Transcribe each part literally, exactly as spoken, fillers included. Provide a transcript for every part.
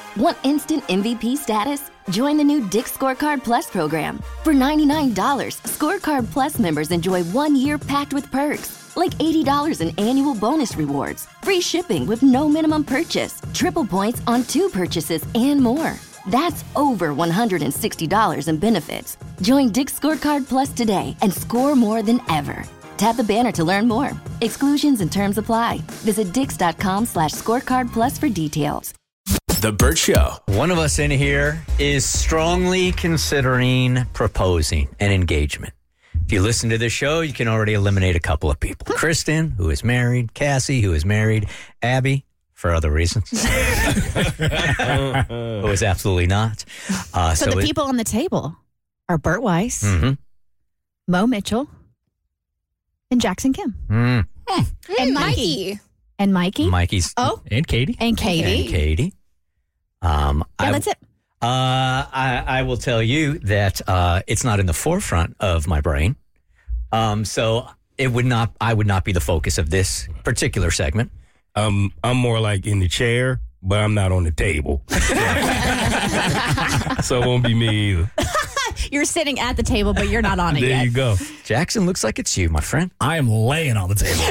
Want instant M V P status? Join the new Dick's Scorecard Plus program. For ninety-nine dollars, Scorecard Plus members enjoy one year packed with perks, like eighty dollars in annual bonus rewards, free shipping with no minimum purchase, triple points on two purchases, and more. That's over one hundred sixty dollars in benefits. Join Dick's Scorecard Plus today and score more than ever. Tap the banner to learn more. Exclusions and terms apply. Visit dix.com slash scorecard plus for details. The Bert Show. One of us in here is strongly considering proposing an engagement. If you listen to this show, you can already eliminate a couple of people. Kristen, who is married. Cassie, who is married. Abby, for other reasons. Who is absolutely not. Uh, so, so the it, people on the table are Bert Weiss, Mm-hmm. Mo Mitchell, and Jackson Kim. Mm. And Mikey. Mikey. And Mikey. Mikey's. Oh. And Katie. And Katie. And Katie. Um, Yeah, I, that's it. Uh, I, I will tell you that uh, it's not in the forefront of my brain. Um, so it would not. I would not be the focus of this particular segment. Um, I'm more like in the chair, but I'm not on the table. So it won't be me either. You're sitting at the table, but you're not on it There yet. you go. Jackson, looks like it's you, my friend. I am laying on the table.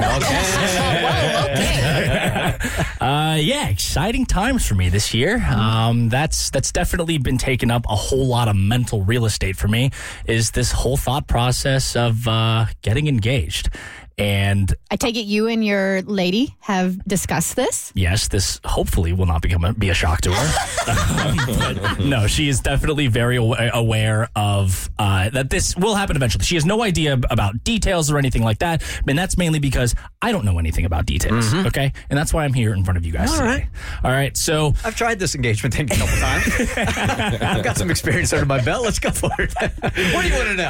uh, yeah, exciting times for me this year. Um, that's that's definitely been taking up a whole lot of mental real estate for me, is this whole thought process of uh, getting engaged. And I take it you and your lady have discussed this. yes, this hopefully will not become a, be a shock to her. um, but no, she is definitely very awa- aware of uh, that this will happen eventually. She has no idea about details or anything like that, and that's mainly because I don't know anything about details. Okay, and that's why I'm here in front of you guys. All today. right. all right. So I've tried this engagement thing a couple times. I've got some experience under my belt. Let's go for it. What do you want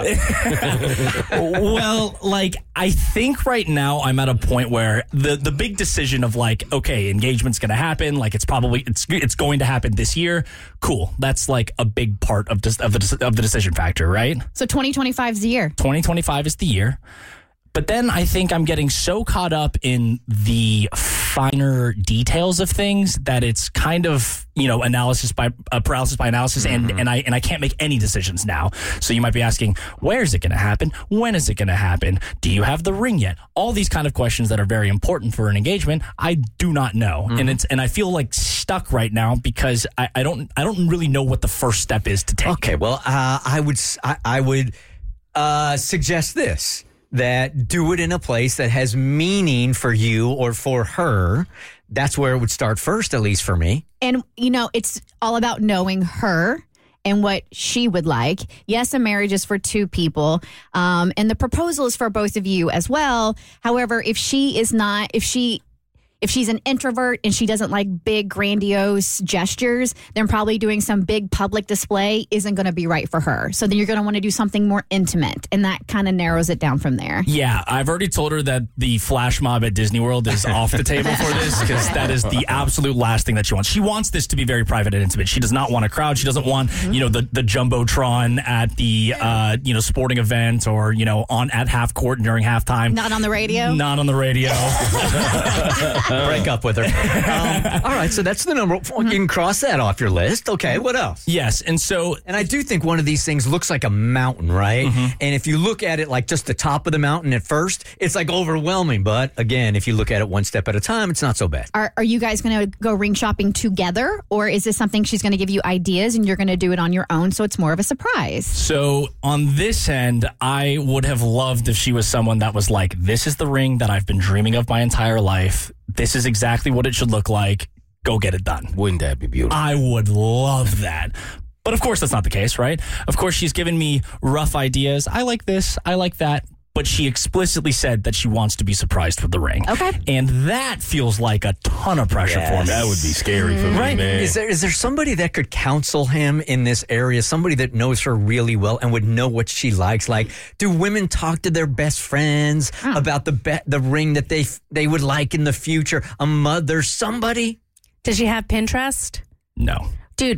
to know? well, like, I think right now I'm at a point where the, the big decision of like, okay, engagement's going to happen. Like, it's probably, it's it's going to happen this year. Cool. That's like a big part of, this, of, the, of the decision factor, right? So twenty twenty-five is the year. twenty twenty-five is the year. But then I think I'm getting so caught up in the finer details of things that it's kind of, you know, analysis by uh, paralysis by analysis, and, and I and I can't make any decisions now. So you might be asking, where is it going to happen? When is it going to happen? Do you have the ring yet? All these kind of questions that are very important for an engagement, I do not know, mm-hmm. and it's and I feel like stuck right now because I, I don't I don't really know what the first step is to take. Okay, well, uh, I would I, I would uh, suggest this. That do it in a place that has meaning for you or for her. That's where it would start first, at least for me. And, you know, it's all about knowing her and what she would like. Yes, a marriage is for two people. Um, and the proposal is for both of you as well. However, if she is not, if she... If she's an introvert and she doesn't like big, grandiose gestures, then probably doing some big public display isn't going to be right for her. So then you're going to want to do something more intimate, and that kind of narrows it down from there. Yeah, I've already told her that the flash mob at Disney World is off the table for this because that is the absolute last thing that she wants. She wants this to be very private and intimate. She does not want a crowd. She doesn't want, mm-hmm. you know, the, the Jumbotron at the, uh, you know, sporting event or, you know, on at half court during halftime. Not on the radio? Not on the radio. Break up with her. Um, all right, so that's the number. You can cross that off your list. Okay, what else? Yes, and so... And I do think one of these things looks like a mountain, right? Mm-hmm. And if you look at it like just the top of the mountain at first, it's like overwhelming. But again, if you look at it one step at a time, it's not so bad. Are, are you guys going to go ring shopping together? Or is this something she's going to give you ideas and you're going to do it on your own so it's more of a surprise? So on this end, I would have loved if she was someone that was like, this is the ring that I've been dreaming of my entire life. This is exactly what it should look like. Go get it done. Wouldn't that be beautiful? I would love that. But of course, that's not the case, right? Of course, she's given me rough ideas. I like this. I like that. But she explicitly said that she wants to be surprised with the ring. Okay. And that feels like a ton of pressure Yes. for me. That would be scary for me, Right? man. Is there is there somebody that could counsel him in this area? Somebody that knows her really well and would know what she likes? Like, do women talk to their best friends Oh. about the be- the ring that they they would like in the future? A mother, somebody. Does she have Pinterest? No. Dude,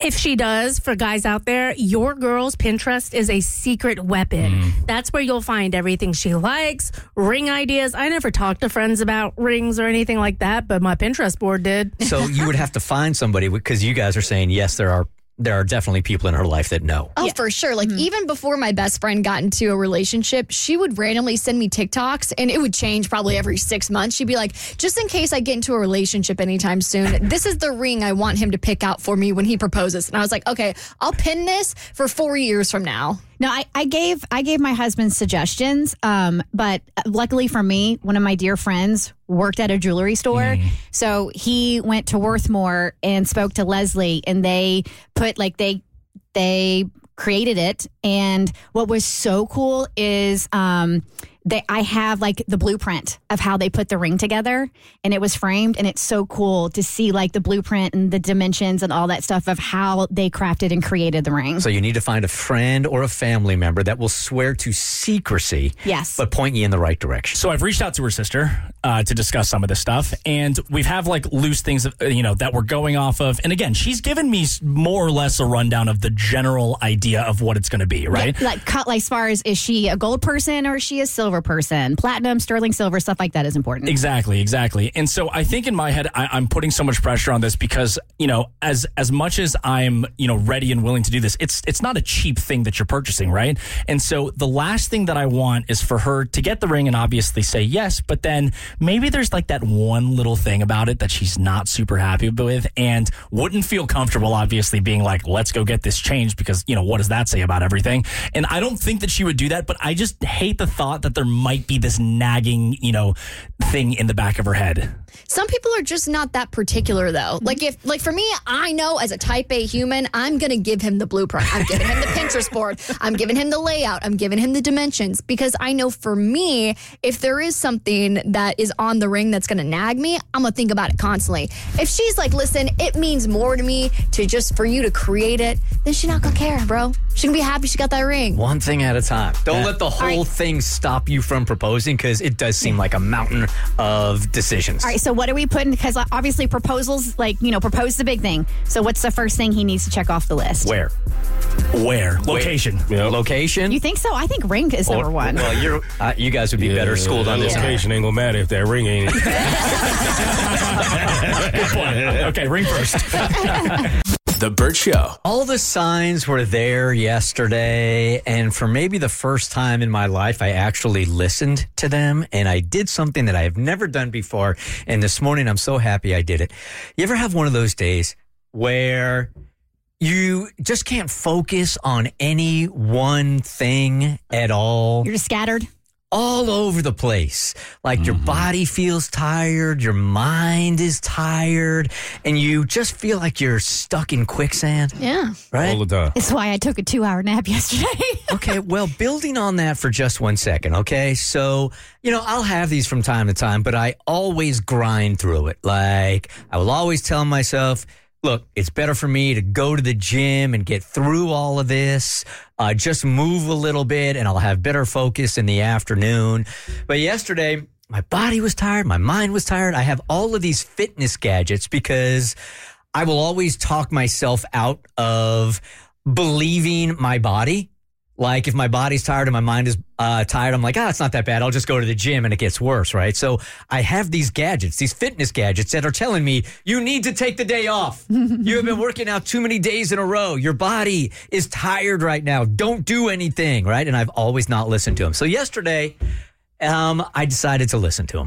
if she does, for guys out there, your girl's Pinterest is a secret weapon. Mm. That's where you'll find everything she likes, ring ideas. I never talked to friends about rings or anything like that, but my Pinterest board did. So you would have to find somebody, because you guys are saying, yes, there are there are definitely people in her life that know. Oh, Yeah. for sure. Like, Mhm. even before my best friend got into a relationship, she would randomly send me TikToks, and it would change probably every six months. She'd be like, just in case I get into a relationship anytime soon, this is the ring I want him to pick out for me when he proposes. And I was like, okay, I'll pin this for four years from now. No, I, I gave I gave my husband suggestions, um, but luckily for me, one of my dear friends worked at a jewelry store, Mm. so he went to Worthmore and spoke to Leslie, and they put like they they created it. And what was so cool is um, they I have like the blueprint of how they put the ring together, and it was framed, and it's so cool to see like the blueprint and the dimensions and all that stuff of how they crafted and created the ring. So you need to find a friend or a family member that will swear to secrecy, Yes. but point you in the right direction. So I've reached out to her sister uh, to discuss some of this stuff, and we've have like loose things, uh, you know, that we're going off of. And again, she's given me s- more or less a rundown of the general idea of what it's going to be, right? Yeah, like, cut, like, as far as is she a gold person or is she a silver person? Platinum, sterling silver, stuff like that is important. Exactly, exactly. And so I think in my head, I, I'm putting so much pressure on this because, you know, as as much as I'm, you know, ready and willing to do this, it's it's not a cheap thing that you're purchasing, right? And so the last thing that I want is for her to get the ring and obviously say yes, but then maybe there's like that one little thing about it that she's not super happy with and wouldn't feel comfortable, obviously, being like, let's go get this changed because, you know, what does that say about everything? And I don't think that she would do that, but I just hate the thought that there might be this nagging, you know, thing in the back of her head. Some people are just not that particular, though. Like, if, like for me, I know as a type A human, I'm going to give him the blueprint. I'm giving him the Pinterest board. I'm giving him the layout. I'm giving him the dimensions, because I know for me, if there is something that is on the ring that's going to nag me, I'm going to think about it constantly. If she's like, listen, it means more to me to just for you to create it, then she's not going to care, bro. She's going to be happy she got that ring. One thing at a time. Don't Yeah. let the whole right. thing stop you from proposing, because it does seem like a mountain of decisions. All right, so what are we putting? Because obviously proposals, like, you know, propose the big thing. So what's the first thing he needs to check off the list? Where? Where? Location. Yep. Location? You think so? I think ring is number Or- one. Well, you're, uh, you guys would be better schooled on that this. location ain't gonna matter if that ring ain't. Good point. Okay, ring first. The Burt Show. All the signs were there yesterday, and for maybe the first time in my life, I actually listened to them, and I did something that I have never done before, and this morning I'm so happy I did it. You ever have one of those days where you just can't focus on any one thing at all? You're just scattered. All over the place. Like your body feels tired, your mind is tired, and you just feel like you're stuck in quicksand, Yeah. right? All the time. It's why I took a two-hour nap yesterday. Okay, well, building on that for just one second, okay? So, you know, I'll have these from time to time, but I always grind through it. Like, I will always tell myself, look, it's better for me to go to the gym and get through all of this, uh, just move a little bit, and I'll have better focus in the afternoon. But yesterday, my body was tired, my mind was tired. I have all of these fitness gadgets because I will always talk myself out of believing my body. Like if my body's tired and my mind is uh, tired, I'm like, ah, it's not that bad. I'll just go to the gym and it gets worse, right? So I have these gadgets, these fitness gadgets that are telling me you need to take the day off. You have been working out too many days in a row. Your body is tired right now. Don't do anything, right? And I've always not listened to them. So yesterday, um, I decided to listen to them.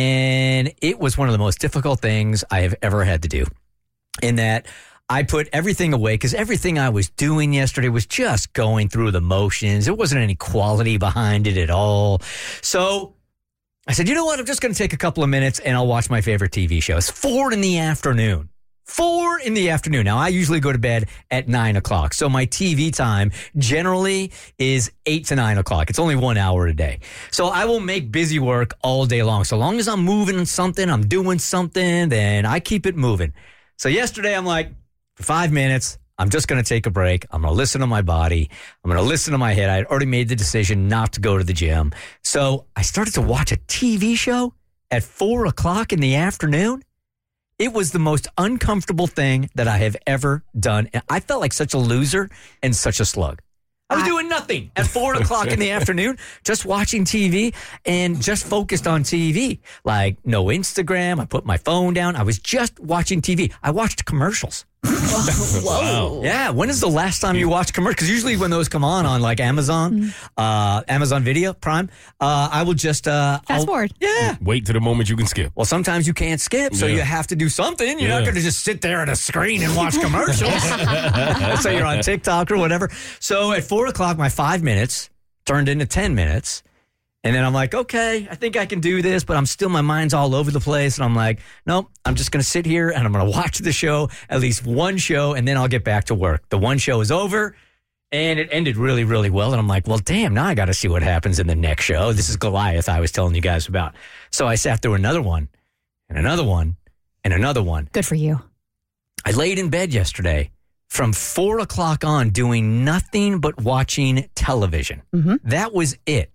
And it was one of the most difficult things I have ever had to do, in that I put everything away because everything I was doing yesterday was just going through the motions. There wasn't any quality behind it at all. So I said, you know what? I'm just going to take a couple of minutes and I'll watch my favorite T V show. It's four in the afternoon. Four in the afternoon. Now, I usually go to bed at nine o'clock. So my T V time generally is eight to nine o'clock. It's only one hour a day. So I will make busy work all day long. So long as I'm moving something, I'm doing something, then I keep it moving. So yesterday I'm like, for five minutes, I'm just going to take a break. I'm going to listen to my body. I'm going to listen to my head. I had already made the decision not to go to the gym. So I started to watch a T V show at four o'clock in the afternoon. It was the most uncomfortable thing that I have ever done. And I felt like such a loser and such a slug. I was doing nothing at four o'clock in the afternoon, just watching T V and just focused on T V. Like no Instagram. I put my phone down. I was just watching T V. I watched commercials. Whoa. Yeah. When is the last time you watched commercials? Because usually when those come on on like Amazon, uh, Amazon Video Prime, uh, I will just uh, Fast I'll- forward. Yeah. Wait to the moment you can skip. Well, sometimes you can't skip, so Yeah. you have to do something. You're not Yeah. going to just sit there at a screen and watch commercials. So you're on TikTok or whatever. So at four o'clock, my five minutes turned into ten minutes. And then I'm like, okay, I think I can do this, but I'm still, my mind's all over the place. And I'm like, nope, I'm just going to sit here and I'm going to watch the show, at least one show, and then I'll get back to work. The one show is over. And it ended really, really well. And I'm like, well, damn, now I got to see what happens in the next show. This is Goliath I was telling you guys about. So I sat through another one and another one and another one. Good for you. I laid in bed yesterday from four o'clock on doing nothing but watching television. Mhm. That was it.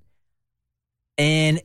And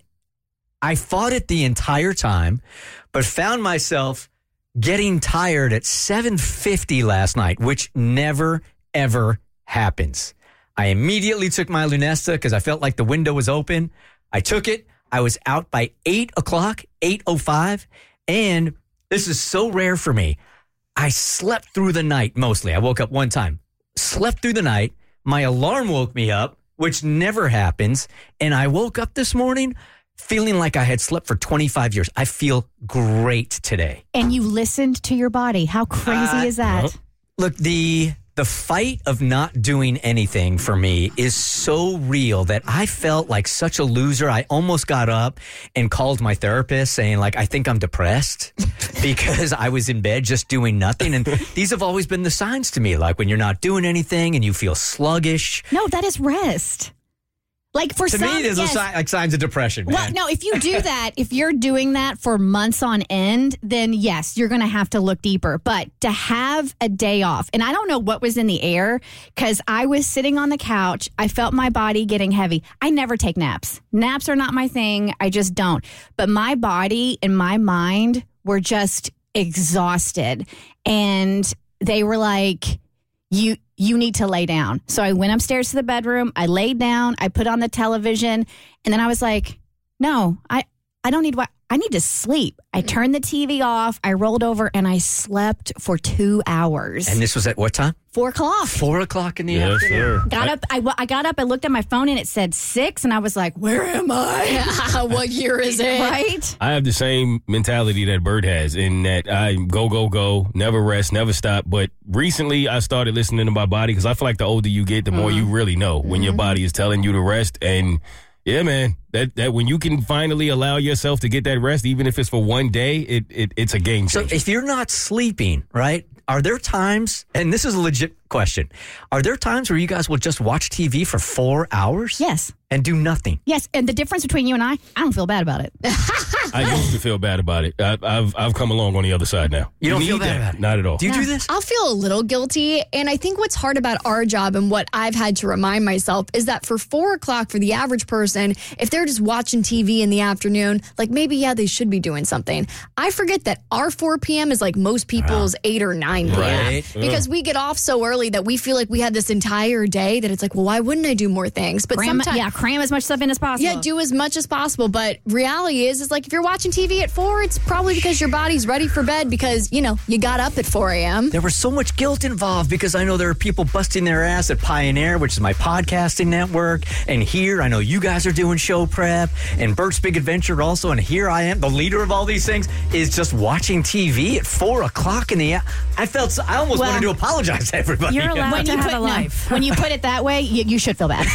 I fought it the entire time, but found myself getting tired at seven fifty last night, which never, ever happens. I immediately took my Lunesta because I felt like the window was open. I took it. I was out by eight o'clock, eight oh five. And this is so rare for me. I slept through the night mostly. I woke up one time, slept through the night. My alarm woke me up, which never happens. And I woke up this morning feeling like I had slept for twenty-five years. I feel great today. And you listened to your body. How crazy Uh, is that? Yep. Look, the the fight of not doing anything for me is so real that I felt like such a loser. I almost got up and called my therapist saying, like, I think I'm depressed because I was in bed just doing nothing. And these have always been the signs to me, like when you're not doing anything and you feel sluggish. No, that is rest. Like for To some, me, there's yes. a sign, like signs of depression, man. Well, no, if you do that, if you're doing that for months on end, then yes, you're going to have to look deeper. But to have a day off, and I don't know what was in the air because I was sitting on the couch. I felt my body getting heavy. I never take naps. Naps are not my thing. I just don't. But my body and my mind were just exhausted. And they were like, you you need to lay down. So I went upstairs to the bedroom. I laid down. I put on the television. And then I was like, no, I, I don't need what I need to sleep. I turned the T V off. I rolled over and I slept for two hours. And this was at what time? Four o'clock. Four o'clock in the Yes, afternoon. sir. Got up. I, I got up. I looked at my phone and it said six. And I was like, where am I? What year is it? Right? I have the same mentality that Bird has in that I go, go, go, never rest, never stop. But recently I started listening to my body because I feel like the older you get, the more you really know when your body is telling you to rest. And yeah, man, that, that when you can finally allow yourself to get that rest, even if it's for one day, it, it it's a game So changer. if you're not sleeping, right, are there times, and this is a legit question, are there times where you guys will just watch T V for four hours? Yes. And do nothing? Yes. And the difference between you and I, I don't feel bad about it. I used to feel bad about it. I, I've I've come along on the other side now. You don't need feel bad that. about it? Not at all. Do you do this? I'll feel a little guilty. And I think what's hard about our job and what I've had to remind myself is that for four o'clock for the average person, if they're just watching T V in the afternoon, like maybe, yeah, they should be doing something. I forget that our four p.m. is like most people's eight or nine p.m. Right. Because we get off so early that we feel like we had this entire day that it's like, well, why wouldn't I do more things? But Cram, sometimes, yeah, cram as much stuff in as possible. yeah, do as much as possible. But reality is, is like if you're watching T V at four, it's probably because your body's ready for bed because, you know, you got up at four a.m. There was so much guilt involved because I know there are people busting their ass at Pioneer, which is my podcasting network. And here, I know you guys are doing show prep and Bert's Big Adventure also. And here I am, the leader of all these things, is just watching T V at four o'clock in the a- I felt, so, I almost Well, wanted to apologize to everybody. You're allowed When to you, have put, a no, life. when you put it that way, you, you should feel bad.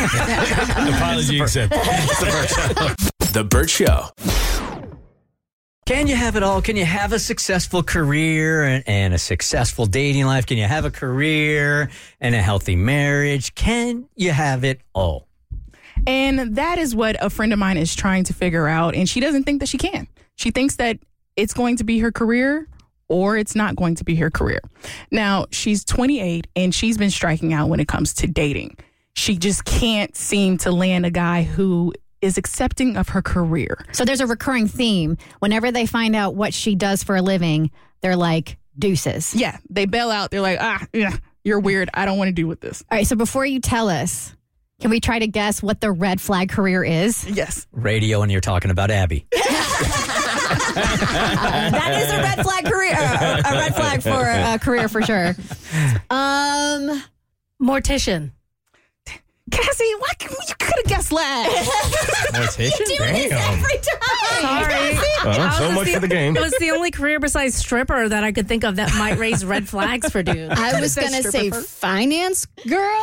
Apology accepted. The Burt Show. Can you have it all? Can you have a successful career and, and a successful dating life? Can you have a career and a healthy marriage? Can you have it all? And that is what a friend of mine is trying to figure out. And she doesn't think that she can. She thinks that it's going to be her career or it's not going to be her career. Now, she's twenty-eight and she's been striking out when it comes to dating. She just can't seem to land a guy who is accepting of her career. So there's a recurring theme. Whenever they find out what she does for a living, they're like, deuces. Yeah, they bail out. They're like, ah, yeah, you're weird. I don't want to do with this. All right, so before you tell us, can we try to guess what the red flag career is? Yes. Radio, and you're talking about Abby. That is a red flag career. Uh, a red flag for a career for sure. Um, Mortician. Cassie, why can, you could have guessed last. Mortician? do this every time. Sorry. Well, so was much the, for the game. It was the only career besides stripper that I could think of that might raise red flags for dudes. I was going to say finance girl.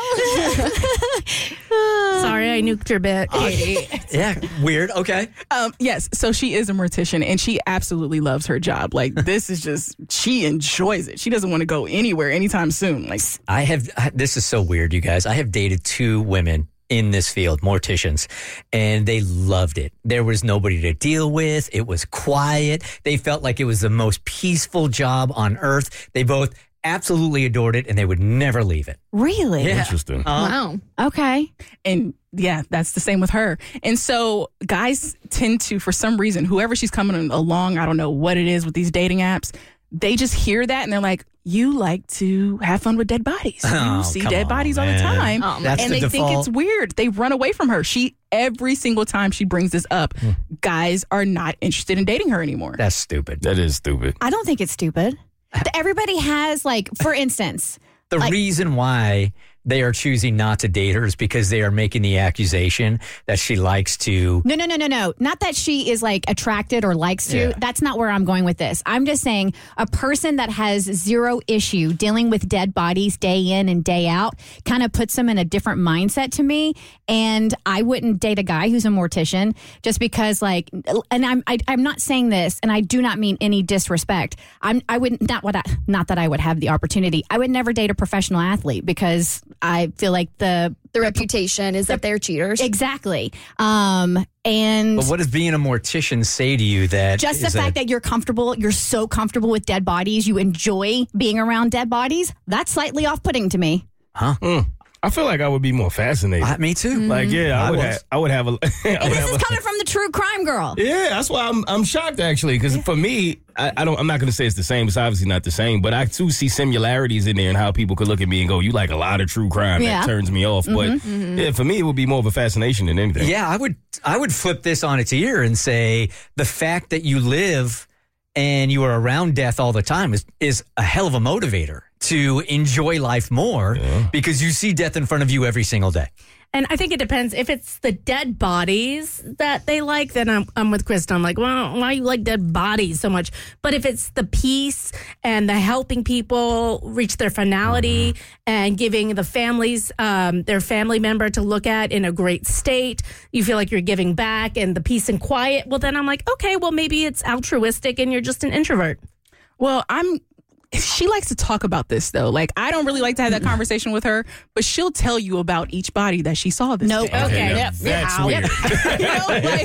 Sorry, I nuked your bit, Katie. Yeah, weird. Okay. Um, yes, so she is a mortician, and she absolutely loves her job. Like, this is just, she enjoys it. She doesn't want to go anywhere anytime soon. Like, I have, this is so weird, you guys. I have dated two women in this field, morticians, and they loved it. There was nobody to deal with. It was quiet. They felt like it was the most peaceful job on earth. They both absolutely adored it, and they would never leave it. Really? Yeah. Interesting. Wow. Okay. and yeah, that's the same with her. And so guys tend to, for some reason, whoever she's coming along, I don't know what it is with these dating apps, they just hear that and they're like, you like to have fun with dead bodies. Oh, You see come dead on, bodies all the man. time. Oh, That's and the they think default. it's weird. They run away from her. She, every single time she brings this up, guys are not interested in dating her anymore. That's stupid. That is stupid. I don't think it's stupid. Everybody has, like, for instance, The like- reason why they are choosing not to date her is because they are making the accusation that she likes to. No, no, no, no, no. Not that she is like attracted or likes to. Yeah. That's not where I'm going with this. I'm just saying a person that has zero issue dealing with dead bodies day in and day out kind of puts them in a different mindset to me. And I wouldn't date a guy who's a mortician just because, like, and I'm I, I'm not saying this, and I do not mean any disrespect. I'm I would not what I, not that I would have the opportunity. I would never date a professional athlete because I feel like the The reputation is that they're cheaters. exactly. Um, and But what does being a mortician say to you that just the is fact a- that you're comfortable, you're so comfortable with dead bodies, you enjoy being around dead bodies, that's slightly off-putting to me. Mm. I feel like I would be more fascinated. Uh, me too. Like, yeah, I, I would was. have. I would have a. I would And this have is a- coming from the true crime girl. Yeah, that's why I'm I'm shocked actually, because for me, I, I don't. I'm not going to say it's the same. It's obviously not the same, but I too see similarities in there and how people could look at me and go, "You like a lot of true crime." Yeah. That turns me off. But yeah, for me, it would be more of a fascination than anything. Yeah, I would I would flip this on its ear and say the fact that you live and you are around death all the time is is a hell of a motivator to enjoy life more because you see death in front of you every single day. And I think it depends. If it's the dead bodies that they like, then I'm, I'm with Kristen. I'm like, well, why you like dead bodies so much? But if it's the peace and the helping people reach their finality and giving the families, um, their family member to look at in a great state, you feel like you're giving back and the peace and quiet, well, then I'm like, okay, well, maybe it's altruistic and you're just an introvert. Well, I'm. She likes to talk about this though. Like, I don't really like to have that conversation with her, but she'll tell you about each body that she saw this Nope. day. Okay. now Yep. That's Ow. weird. You know, like,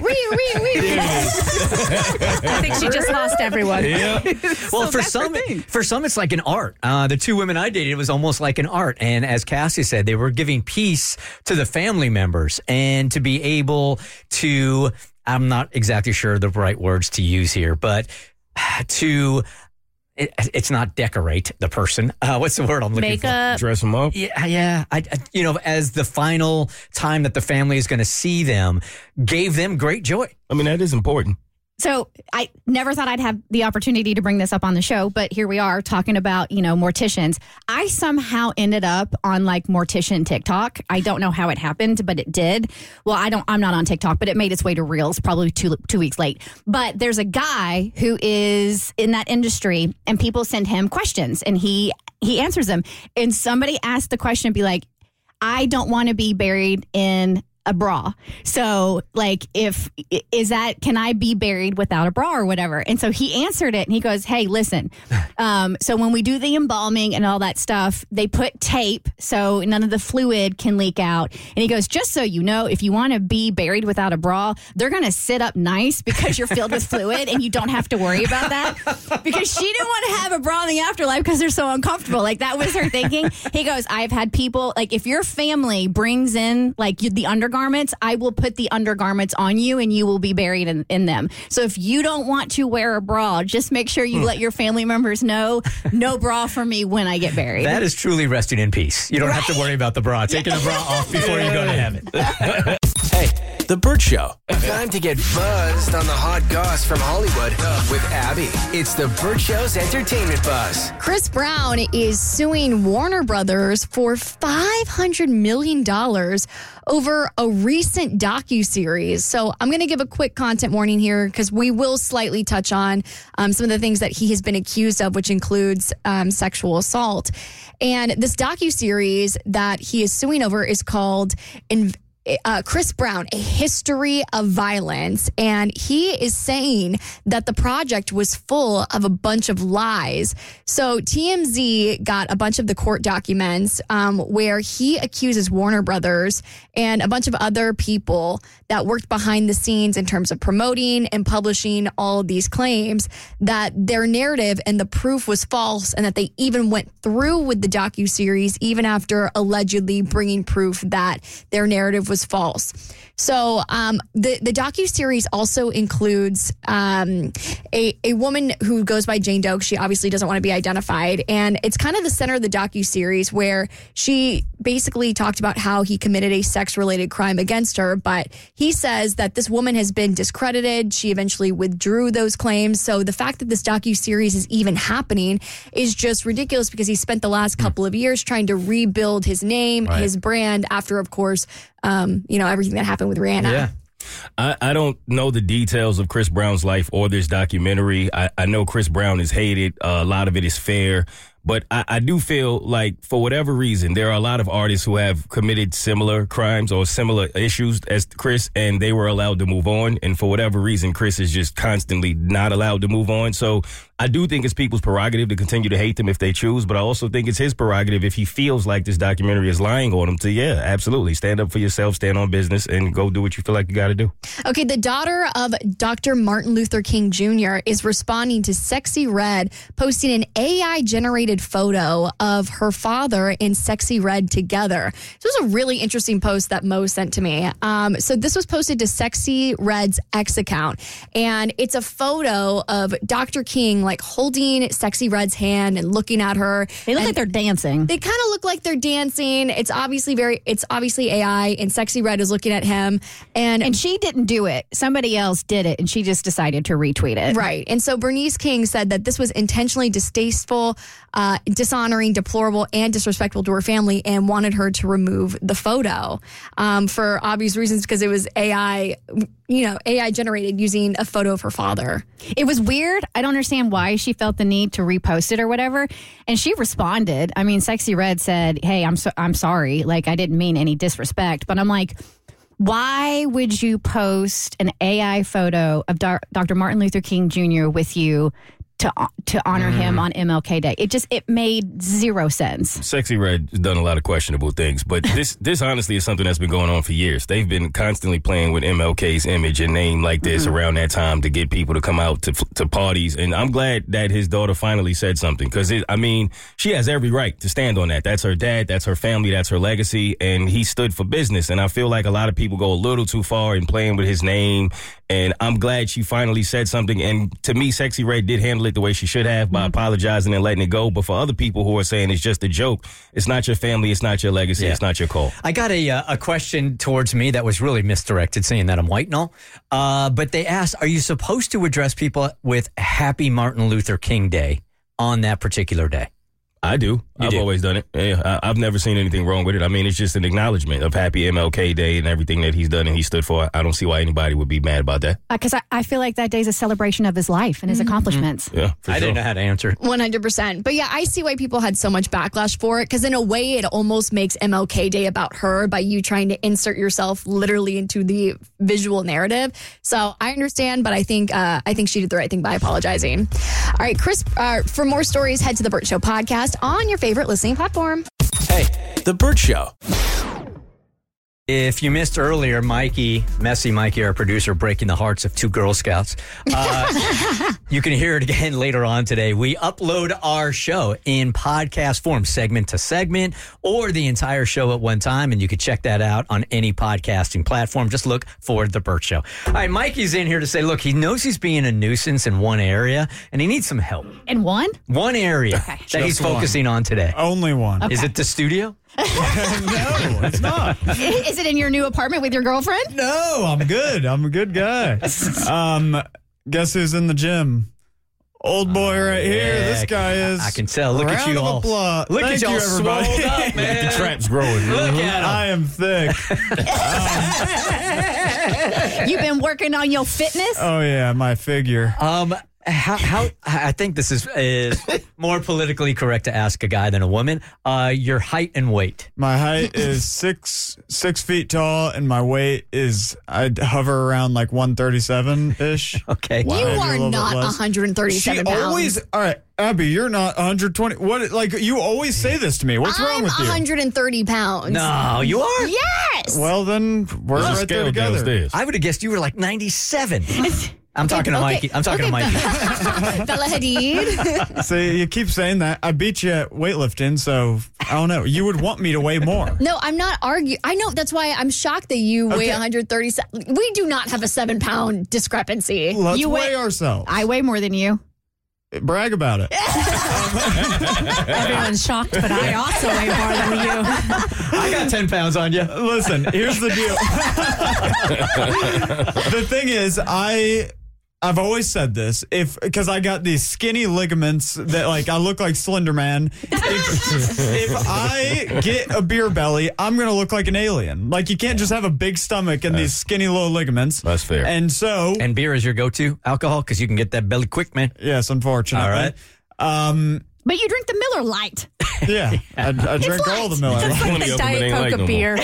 I think she just lost everyone. Yeah. Well, So for that's her some, thing. for some, it's like an art. Uh, the two women I dated, it was almost like an art. And as Cassie said, they were giving peace to the family members and to be able to. I'm not exactly sure the right words to use here, but to. It, it's not decorate the person. Uh, what's the word I'm looking for? Makeup. Dress them up. Yeah, yeah. I, I, you know, as the final time that the family is going to see them, gave them great joy. I mean, that is important. So I never thought I'd have the opportunity to bring this up on the show, but here we are talking about, you know, morticians. I somehow ended up on like mortician TikTok. I don't know how it happened, but it did. Well, I don't, I'm not on TikTok, but it made its way to Reels probably two, two weeks late. But there's a guy who is in that industry and people send him questions and he, he answers them. And somebody asked the question, be like, I don't want to be buried in a bra. So like, if, is that, can I be buried without a bra or whatever? And so he answered it and he goes, hey, listen, um, so when we do the embalming and all that stuff, they put tape so none of the fluid can leak out. And he goes, just so you know, if you want to be buried without a bra, they're going to sit up nice because you're filled with fluid and you don't have to worry about that. Because she didn't want to have a bra in the afterlife because they're so uncomfortable. Like that was her thinking. He goes, I've had people, like if your family brings in like you- the undergarment undergarments, I will put the undergarments on you and you will be buried in, in them. So if you don't want to wear a bra, just make sure you let your family members know, no bra for me when I get buried. That is truly resting in peace. You don't right? have to worry about the bra. Taking the bra off before you go to heaven. Hey, The Burt Show. Time to get buzzed on the hot goss from Hollywood with Abby. It's The Burt Show's entertainment buzz. Chris Brown is suing Warner Brothers for five hundred million dollars over a recent docuseries. So I'm going to give a quick content warning here because we will slightly touch on um, some of the things that he has been accused of, which includes um, sexual assault. And this docuseries that he is suing over is called In- Uh, Chris Brown, A History of Violence. And he is saying that the project was full of a bunch of lies. So T M Z got a bunch of the court documents um, where he accuses Warner Brothers and a bunch of other people that worked behind the scenes in terms of promoting and publishing all of these claims that their narrative and the proof was false, and that they even went through with the docuseries even after allegedly bringing proof that their narrative was false. So um, the, the docuseries also includes um, a, a woman who goes by Jane Doe. She obviously doesn't want to be identified. And it's kind of the center of the docuseries where she basically talked about how he committed a sex-related crime against her. But he says that this woman has been discredited. She eventually withdrew those claims. So the fact that this docuseries is even happening is just ridiculous because he spent the last couple of years trying to rebuild his name, right. his brand after, of course, um, you know, everything that happened with Rihanna. Yeah. I, I don't know the details of Chris Brown's life or this documentary. I, I know Chris Brown is hated. Uh, a lot of it is fair. But I, I do feel like, for whatever reason, there are a lot of artists who have committed similar crimes or similar issues as Chris, and they were allowed to move on. And for whatever reason, Chris is just constantly not allowed to move on. So I do think it's people's prerogative to continue to hate them if they choose, but I also think it's his prerogative if he feels like this documentary is lying on him to, yeah, absolutely. Stand up for yourself, stand on business, and go do what you feel like you got to do. Okay, the daughter of Doctor Martin Luther King Junior is responding to Sexy Red, posting an A I-generated photo of her father and Sexy Red together. This was a really interesting post that Mo sent to me. Um, so this was posted to Sexy Red's X account, and it's a photo of Doctor King like holding Sexy Red's hand and looking at her. They look and like they're dancing. They kind of look like they're dancing. It's obviously very, it's obviously A I, and Sexy Red is looking at him. And, and she didn't do it. Somebody else did it, and she just decided to retweet it. Right. And so Bernice King said that this was intentionally distasteful, uh, dishonoring, deplorable, and disrespectful to her family, and wanted her to remove the photo um, for obvious reasons, because it was A I, you know, A I generated using a photo of her father. It was weird. I don't understand why she felt the need to repost it or whatever. And she responded. I mean, Sexy Red said, hey, I'm so, I'm sorry. Like, I didn't mean any disrespect. But I'm like, why would you post an A I photo of Doctor Martin Luther King Junior with you to to honor mm. him on M L K Day? It just, it made zero sense. Sexy Red has done a lot of questionable things, but this this honestly is something that's been going on for years. They've been constantly playing with M L K's image and name like this mm-hmm. around that time to get people to come out to to parties. And I'm glad that his daughter finally said something, because, I mean, she has every right to stand on that. That's her dad, that's her family, that's her legacy, and he stood for business. And I feel like a lot of people go a little too far in playing with his name, and I'm glad she finally said something. And to me, Sexy Red did handle it the way she should have, by mm-hmm. apologizing and letting it go. But for other people who are saying it's just a joke, it's not your family, it's not your legacy, yeah. it's not your call. I got a uh, a question towards me that was really misdirected, saying that I'm white and all. Uh, but they asked, are you supposed to address people with Happy Martin Luther King Day on that particular day? I do. You I've do. always done it. Yeah, I, I've never seen anything wrong with it. I mean, it's just an acknowledgement of Happy M L K Day and everything that he's done and he stood for. I don't see why anybody would be mad about that. Because uh, I, I feel like that day is a celebration of his life and his mm-hmm. accomplishments. Yeah, for I sure. didn't know how to answer. one hundred percent. But yeah, I see why people had so much backlash for it, because in a way it almost makes M L K Day about her by you trying to insert yourself literally into the visual narrative. So I understand, but I think uh, I think she did the right thing by apologizing. All right, Chris, uh, for more stories, head to the Burt Show podcast on your favorite listening platform. Hey, The Burt Show. If you missed earlier, Mikey, Messy Mikey, our producer, breaking the hearts of two Girl Scouts. Uh, you can hear it again later on today. We upload our show in podcast form, segment to segment, or the entire show at one time, and you can check that out on any podcasting platform. Just look for The Burt Show. All right, Mikey's in here to say, look, he knows he's being a nuisance in one area, and he needs some help. In one? One area Okay. that he's Just focusing one. on today. Only one. Is it the studio? No, it's not. Is it in your new apartment with your girlfriend? No, I'm good. I'm a good guy. Um, guess who's in the gym? Old boy right here. Yeah, This guy is. I can tell. Look at Round you of all. applause. Look Thank at y'all you, everybody. swelled up, man. The trap's growing. Look at him. I am thick. You've been working on your fitness? Oh yeah, my figure. Um, how, how I think this is is more politically correct to ask a guy than a woman. Uh, your height and weight. My height is six six feet tall, and my weight is I'd hover around like one thirty seven ish. Okay. You Maybe a are little bit not less. one hundred thirty-seven She pounds. always. All right, Abby, you're not one hundred twenty. What? Like you always say this to me. What's wrong I'm with you? one hundred thirty pounds. No, you are. Yes. Well, then we're There's a right there scale together. downstairs. I would have guessed you were like ninety-seven. I'm talking to okay, Mikey. I'm talking okay, to Mikey. Bella Hadid. So you keep saying that. I beat you at weightlifting, so I don't know. You would want me to weigh more. No, I'm not arguing. I know that's why I'm shocked that you weigh Okay. one hundred thirty-seven. We do not have a seven pound discrepancy. Let's You weigh weigh- ourselves. I weigh more than you. Brag about it. Everyone's shocked, but I also weigh more than you. I got ten pounds on you. Listen, here's the deal. The thing is, I I've always said this, if because I got these skinny ligaments that like I look like Slender Man. If, if I get a beer belly, I'm gonna look like an alien. Like you can't just have a big stomach and these skinny little ligaments. That's fair. And so, And beer is your go-to alcohol because you can get that belly quick, man. yes, unfortunately. All right. Um. But you drink the Miller Lite. Yeah. I, I drink all the Miller. It's like Plenty the of them, it Diet ain't Coke like of no more. beer.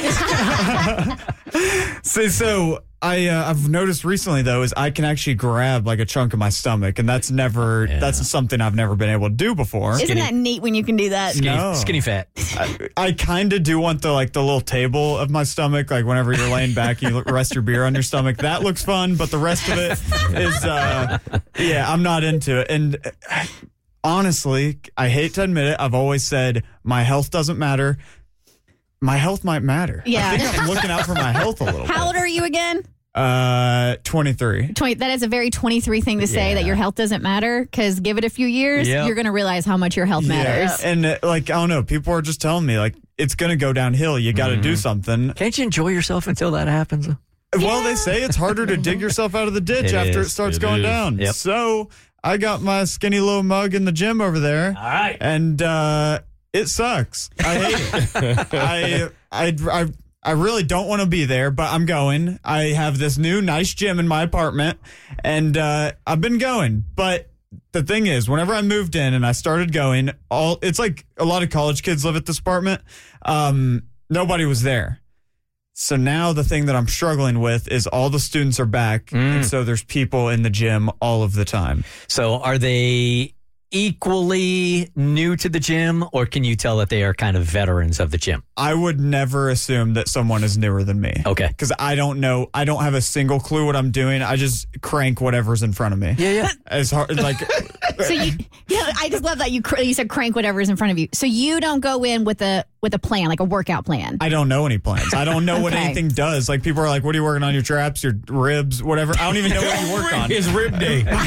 So, so I uh, I've noticed recently though is I can actually grab like a chunk of my stomach, and that's never that's something I've never been able to do before. Isn't that neat when you can do that? Skinny, No. skinny fat. I, I kind of do want the like the little table of my stomach, like whenever you're laying back, you rest your beer on your stomach. That looks fun, but the rest of it is uh, yeah, I'm not into it. And uh, honestly, I hate to admit it, I've always said my health doesn't matter. My health might matter. Yeah. I think I'm looking out for my health a little How old bit. are you again? Uh, twenty-three. twenty. That is a very twenty-three thing to say, Yeah. that your health doesn't matter, because give it a few years, Yep. you're going to realize how much your health matters. Yeah. And uh, like, I don't know, people are just telling me like, it's going to go downhill. You got to do something. Can't you enjoy yourself until that happens? Well, they say it's harder to dig yourself out of the ditch It after is. it starts It going is. down. Yep. So I got my skinny little mug in the gym over there. All right. And uh, it sucks. I hate it. I, I, I, I really don't want to be there, but I'm going. I have this new nice gym in my apartment, and uh, I've been going. But the thing is, whenever I moved in and I started going, all it's like a lot of college kids live at this apartment. Um, nobody was there. So now the thing that I'm struggling with is all the students are back, and so there's people in the gym all of the time. So are they equally new to the gym, or can you tell that they are kind of veterans of the gym? I would never assume that someone is newer than me. Okay. Because I don't know. I don't have a single clue what I'm doing. I just crank whatever's in front of me. Yeah, yeah. As hard like So you, yeah, I just love that you cr- you said crank whatever's in front of you. So you don't go in with a with a plan, like a workout plan. I don't know any plans. I don't know what Okay. anything does. Like people are like, "What are you working on? Your traps, your ribs, whatever." I don't even know what you work on. It's rib day. But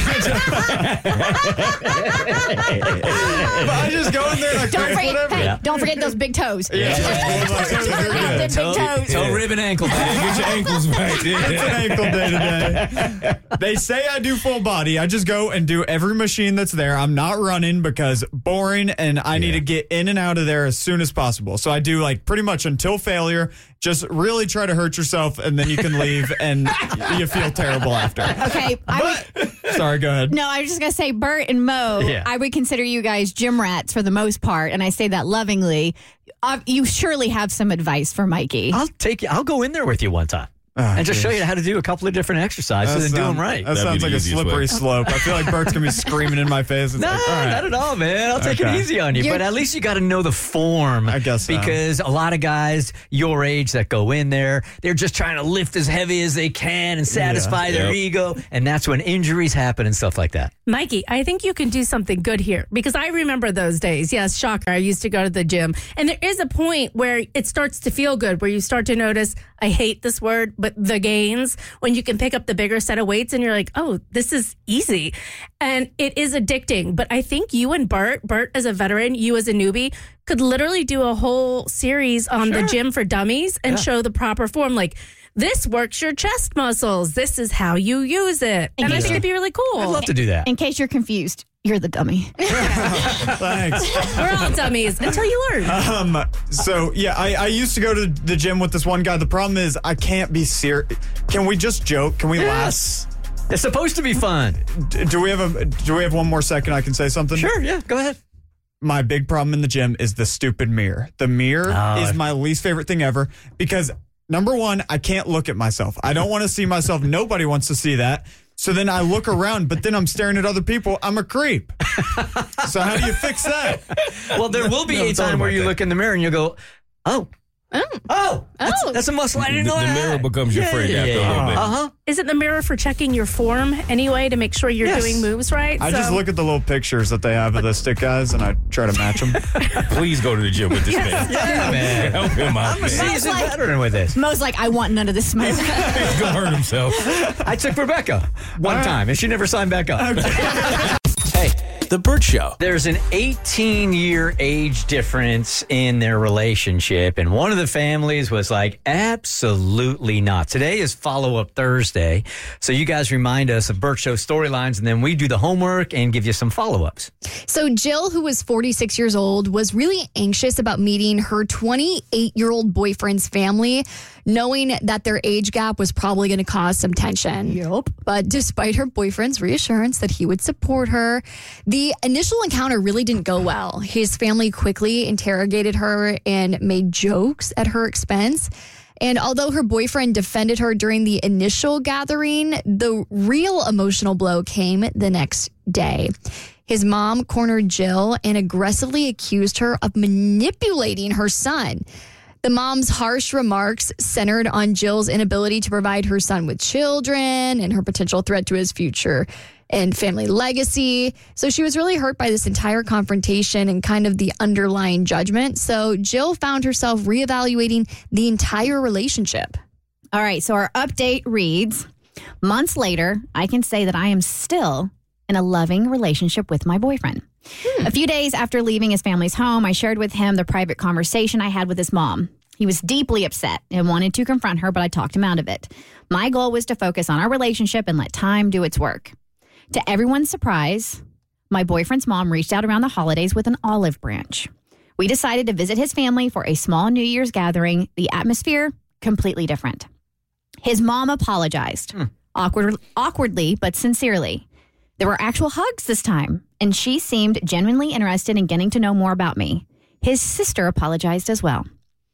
I just go in there and I Don't crank forget, whatever. hey, Yeah. don't forget those big toes. Yeah. Them big toes. Toe, rib, and ankle. Get your ankles right. It's an ankle day today. They say I do full body. I just go and do every machine that's there. I'm not running because boring, and I need to get in and out of there as soon as possible. So I do like pretty much until failure. Just really try to hurt yourself, and then you can leave, and you feel terrible after. Okay, I would, Sorry, go ahead. no, I was just gonna say Bert and Mo. Yeah. I would consider you guys gym rats for the most part, and I say that lovingly. Uh, you surely have some advice for Mikey. I'll take you. I'll go in there with you one time. and just geez. show you how to do a couple of different exercises and do them right. That That'd be sounds the like a easiest slippery way. slope. I feel like Bert's going to be screaming in my face. It's No, like, all right. not at all, man. I'll take Okay. it easy on you. You're- but at least you got to know the form. I guess so. Because a lot of guys your age that go in there, they're just trying to lift as heavy as they can and satisfy their Yep. ego. And that's when injuries happen and stuff like that. Mikey, I think you can do something good here because I remember those days. Yes, shocker. I used to go to the gym. And there is a point where it starts to feel good, where you start to notice, I hate this word, but the gains, when you can pick up the bigger set of weights and you're like, oh, this is easy. And it is addicting. But I think you and Bert, Bert as a veteran, you as a newbie, could literally do a whole series on the gym for dummies and show the proper form. Like, this works your chest muscles. This is how you use it. And I think it'd be really cool. I'd love to do that. In case you're confused, you're the dummy. Thanks. We're all dummies until you learn. Um, so, yeah, I, I used to go to the gym with this one guy. The problem is I can't be serious. Can we just joke? Can we Yes. It's supposed to be fun. laugh? D- Do we have a? Do we have one more second? I can say something. Sure, yeah, go ahead. My big problem in the gym is the stupid mirror. The mirror Oh. is my least favorite thing ever because number one, I can't look at myself. I don't want to see myself. Nobody wants to see that. So then I look around, but then I'm staring at other people. I'm a creep. So how do you fix that? Well, there will be Never a thought time where about you that. look in the mirror and you go, oh. Oh. Oh. That's, Oh. that's a muscle I The, didn't know I the mirror had. becomes your Yeah, friend yeah, after a yeah. little bit. Uh-huh. Is it the mirror for checking your form anyway to make sure you're Yes. doing moves right? I So- just look at the little pictures that they have of the stick guys and I try to match them. Please go to the gym with this man. Yeah, man. Help him out, I'm a man. seasoned like- veteran with this. Mo's like, I want none of this smoke. He's gonna hurt himself. I took Rebecca one time, and she never signed back up. Hey, The Bert Show. There's an eighteen-year age difference in their relationship, and one of the families was like, absolutely not. Today is Follow-Up Thursday, so you guys remind us of Bert Show storylines, and then we do the homework and give you some follow-ups. So Jill, who was forty-six years old, was really anxious about meeting her twenty-eight-year-old boyfriend's family, knowing that their age gap was probably going to cause some tension. Yep. But despite her boyfriend's reassurance that he would support her, the initial encounter really didn't go well. His family quickly interrogated her and made jokes at her expense. And although her boyfriend defended her during the initial gathering, the real emotional blow came the next day. His mom cornered Jill and aggressively accused her of manipulating her son. The mom's harsh remarks centered on Jill's inability to provide her son with children and her potential threat to his future and family legacy. So she was really hurt by this entire confrontation and kind of the underlying judgment. So Jill found herself reevaluating the entire relationship. All right, so our update reads, months later, I can say that I am still in a loving relationship with my boyfriend. A few days after leaving his family's home, I shared with him the private conversation I had with his mom. He was deeply upset and wanted to confront her, but I talked him out of it. My goal was to focus on our relationship and let time do its work. To everyone's surprise, my boyfriend's mom reached out around the holidays with an olive branch. We decided to visit his family for a small New Year's gathering. The atmosphere, completely different. His mom apologized, awkward, awkwardly but sincerely. There were actual hugs this time, and she seemed genuinely interested in getting to know more about me. His sister apologized as well.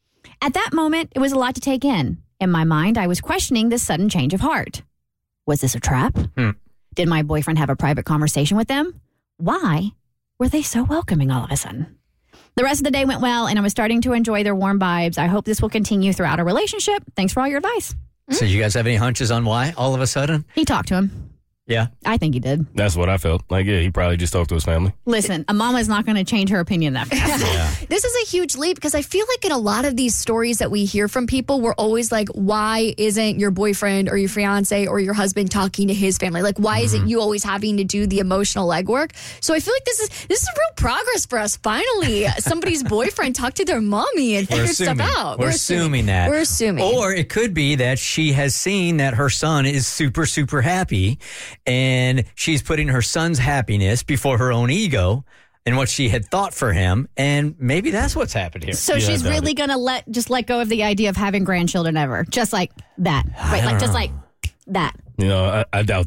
At that moment, it was a lot to take in. In my mind, I was questioning this sudden change of heart. Was this a trap? Hmm. Did my boyfriend have a private conversation with them? Why were they so welcoming all of a sudden? The rest of the day went well, and I was starting to enjoy their warm vibes. I hope this will continue throughout our relationship. Thanks for all your advice. So you guys have any hunches on why all of a sudden? He talked to him. Yeah. I think he did. That's what I felt. Like, yeah, he probably just talked to his family. Listen, a mama is not going to change her opinion that fast. This is a huge leap because I feel like in a lot of these stories that we hear from people, we're always like, why isn't your boyfriend or your fiance or your husband talking to his family? Like, why isn't you always having to do the emotional legwork? So I feel like this is this is real progress for us. Finally, somebody's boyfriend talked to their mommy and We're figured assuming. stuff out. We're, assuming that. We're assuming. Or it could be that she has seen that her son is super, super happy and she's putting her son's happiness before her own ego and what she had thought for him. And maybe that's what's happened here. So Yeah, she's I doubt really it. going to let just let go of the idea of having grandchildren ever. Just like that. Right, like just like that. You know, I, I doubt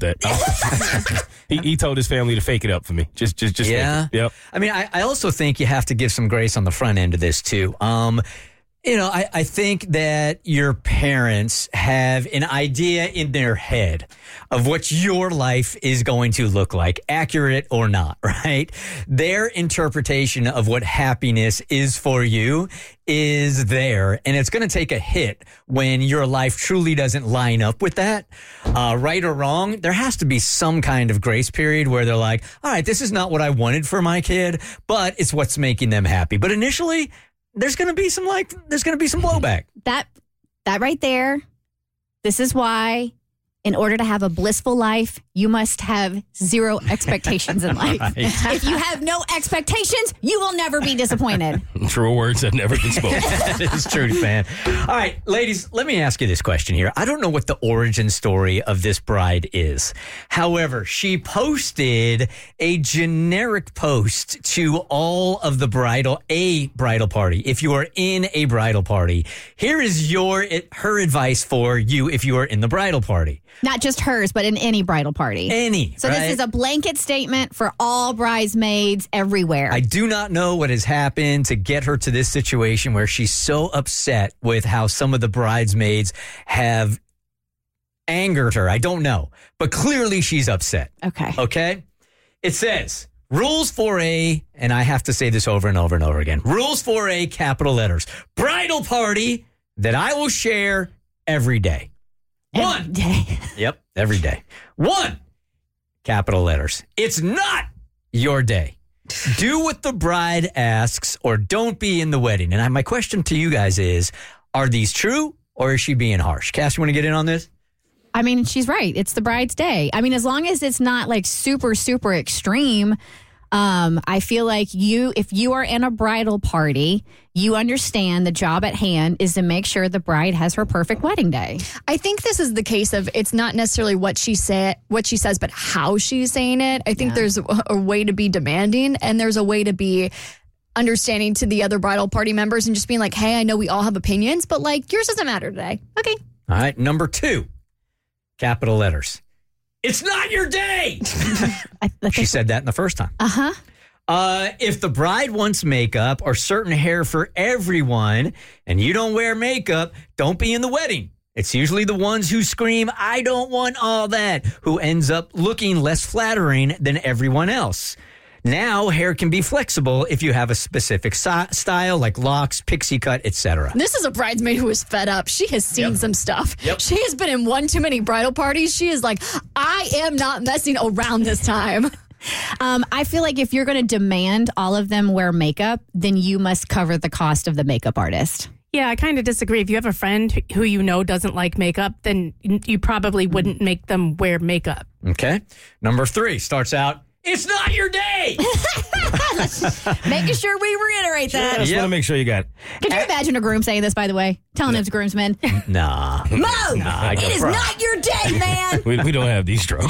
that. he, he told his family to fake it up for me. Just, just, just. Yeah. Fake it. Yep. I mean, I, I also think you have to give some grace on the front end of this too. Um, You know, I, I think that your parents have an idea in their head of what your life is going to look like, accurate or not, right? Their interpretation of what happiness is for you is there, and it's going to take a hit when your life truly doesn't line up with that. Uh, right or wrong, there has to be some kind of grace period where they're like, all right, this is not what I wanted for my kid, but it's what's making them happy. But initially, there's going to be some like, there's going to be some blowback. That, that right there, this is why in order to have a blissful life, you must have zero expectations in life. Right. If you have no expectations, you will never be disappointed. True words have never been spoken. That is true, man. All right, ladies, let me ask you this question here. I don't know what the origin story of this bride is. However, she posted a generic post to all of the bridal, a bridal party. If you are in a bridal party, here is your her advice for you if you are in the bridal party. Not just hers, but in any bridal party. Any. So right? this is a blanket statement for all bridesmaids everywhere. I do not know what has happened to get her to this situation where she's so upset with how some of the bridesmaids have angered her. I don't know. But clearly she's upset. Okay. Okay? It says, rules for a, and I have to say this over and over and over again, rules for a, capital letters, bridal party that I will share every day. One. Every day. Yep, every day. One, capital letters. It's not your day. Do what the bride asks or don't be in the wedding. And I, my question to you guys is, are these true or is she being harsh? Cass, you want to get in on this? I mean, she's right. It's the bride's day. I mean, as long as it's not like super, super extreme, um, I feel like you, if you are in a bridal party, you understand the job at hand is to make sure the bride has her perfect wedding day. I think this is the case of it's not necessarily what she said, what she says, but how she's saying it. I think Yeah. there's a, a way to be demanding and there's a way to be understanding to the other bridal party members and just being like, hey, I know we all have opinions, but like yours doesn't matter today. Okay. All right. Number two, capital letters. It's not your day. I, I She think, said that in the first time. uh-huh. Uh, if the bride wants makeup or certain hair for everyone and you don't wear makeup, don't be in the wedding. It's usually the ones who scream, I don't want all that, who ends up looking less flattering than everyone else. Now, hair can be flexible if you have a specific si- style like locks, pixie cut, et cetera. This is a bridesmaid who is fed up. She has seen Yep. some stuff. Yep. She has been in one too many bridal parties. She is like, I am not messing around this time. Um, I feel like if you're going to demand all of them wear makeup, then you must cover the cost of the makeup artist. Yeah, I kind of disagree. If you have a friend who you know doesn't like makeup, then you probably wouldn't make them wear makeup. Okay. Number three starts out, it's not your day. Making sure we reiterate I that. just Yep. want to make sure you got it. Could you imagine a groom saying this, by the way? Telling his groomsmen, Nah. Mo, I go it is pro. not your day, man. We, we don't have these struggles.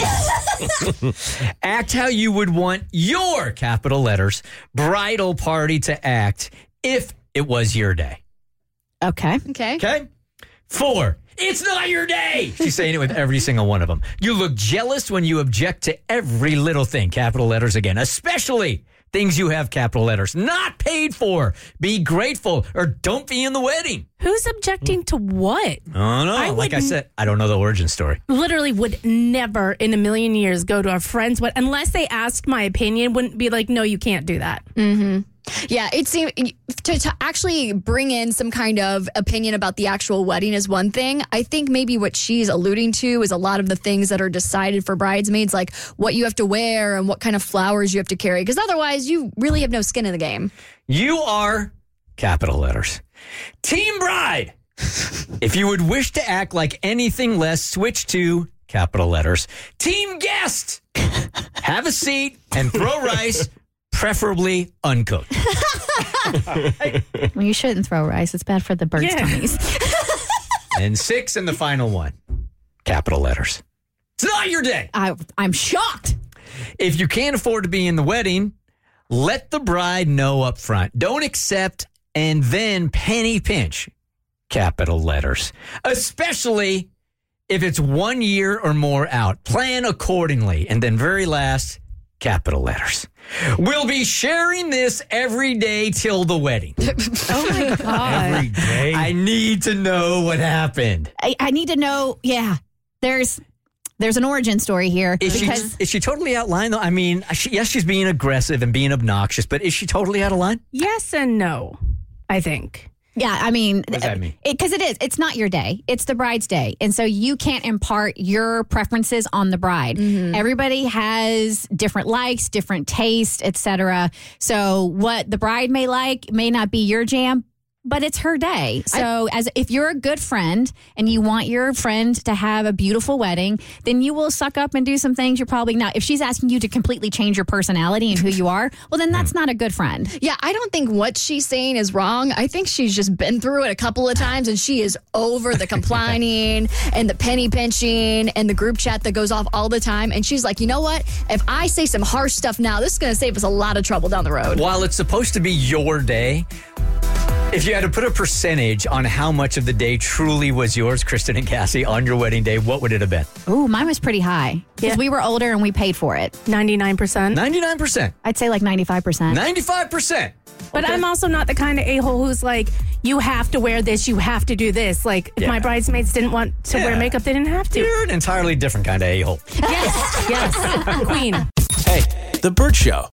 Act how you would want your, capital letters, bridal party to act if it was your day. Okay. Okay. Okay? Four, it's not your day. She's saying it with every single one of them. You look jealous when you object to every little thing, capital letters again, especially things you have, capital letters, not paid for. Be grateful or don't be in the wedding. Who's objecting to what? Oh, no. I Like I wouldn't- said, I don't know the origin story. Literally would never in a million years go to a friend's wedding unless they asked my opinion. Wouldn't be like, no, you can't do that. Yeah, it seems to, to actually bring in some kind of opinion about the actual wedding is one thing. I think maybe what she's alluding to is a lot of the things that are decided for bridesmaids, like what you have to wear and what kind of flowers you have to carry, because otherwise you really have no skin in the game. You are, capital letters, Team Bride. If you would wish to act like anything less, switch to, capital letters, Team Guest. Have a seat and throw rice, preferably uncooked. Well, you shouldn't throw rice. It's bad for the birds' Yeah. tummies. And six and the final one, capital letters. It's not your day. I, I'm shocked. If you can't afford to be in the wedding, let the bride know up front. Don't accept and then penny pinch, capital letters. Especially if it's one year or more out. Plan accordingly. And then very last, capital letters. We'll be sharing this every day till the wedding. Oh my God. Every day. I need to know what happened. I, I need to know. Yeah, there's there's an origin story here. Is she, because is she totally out of line, though? I mean, she, yes, she's being aggressive and being obnoxious, but is she totally out of line? Yes and no, I think. Yeah, I mean, What does that mean? Because it, it is. It's not your day. It's the bride's day. And so you can't impart your preferences on the bride. Everybody has different likes, different tastes, et cetera. So what the bride may like may not be your jam, but it's her day. So as if you're a good friend and you want your friend to have a beautiful wedding, then you will suck up and do some things you're probably not. If she's asking you to completely change your personality and who you are, well, then that's not a good friend. Yeah, I don't think what she's saying is wrong. I think she's just been through it a couple of times and she is over the complaining and the penny pinching and the group chat that goes off all the time. And she's like, you know what? If I say some harsh stuff now, this is going to save us a lot of trouble down the road. While it's supposed to be your day, if you had to put a percentage on how much of the day truly was yours, Kristen and Cassie, on your wedding day, what would it have been? Ooh, mine was pretty high because Yeah. we were older and we paid for it. ninety-nine percent. ninety-nine percent. I'd say like ninety-five percent. ninety-five percent. But I'm also not the kind of a-hole who's like, you have to wear this, you have to do this. Like, if Yeah. my bridesmaids didn't want to Yeah. wear makeup, they didn't have to. You're an entirely different kind of a-hole. Yes, yes. Queen. Hey, The Burt Show.